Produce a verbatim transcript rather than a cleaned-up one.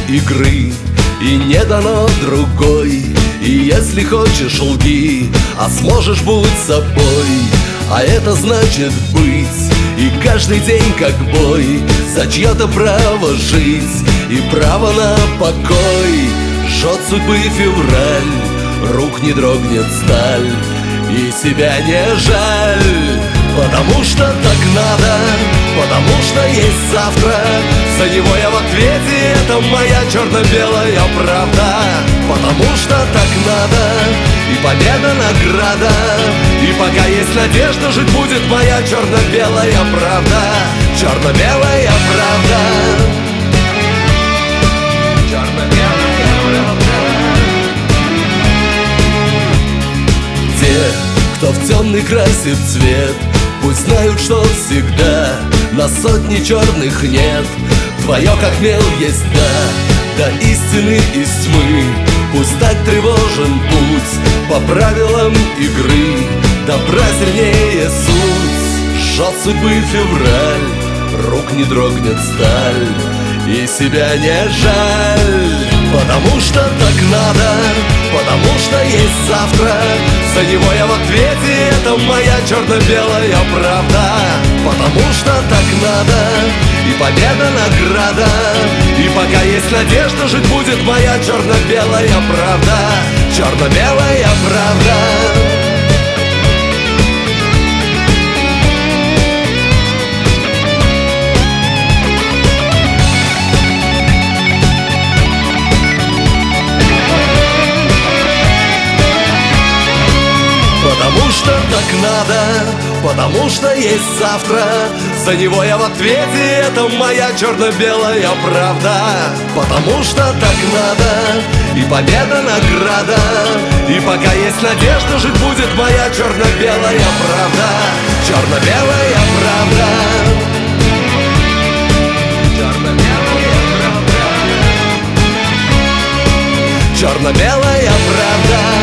игры, и не дано другой. И если хочешь, лги, а сможешь будь собой. А это значит быть, и каждый день как бой, за чье-то право жить и право на покой. Жжет судьбы февраль, рук не дрогнет сталь, и себя не жаль. Потому что так надо, потому что есть завтра. За него я в ответе, это моя черно-белая правда. Потому что так надо, и победа награда. И пока есть надежда, жить будет моя черно-белая правда. Черно-белая правда. Черно-белая правда. Те, кто в темный красит цвет, пусть знают, что всегда на сотни черных нет. Твое как мел есть да, до истины из тьмы. Пусть так тревожен путь по правилам игры, добра сильнее суть. Жжет судьбы февраль, рук не дрогнет сталь, и себя не жаль. Потому что так надо, потому что есть завтра. За него я в ответе, это моя черно-белая правда. Потому что так надо, и победа награда. И пока есть надежда, жить будет моя черно-белая правда. Черно-белая правда. Потому что так надо, потому что есть завтра. За него я в ответе, это моя черно-белая правда. Потому что так надо, и победа награда. И пока есть надежда, жить будет моя черно-белая правда. Черно-белая правда. Черно-белая правда. Черно-белая правда.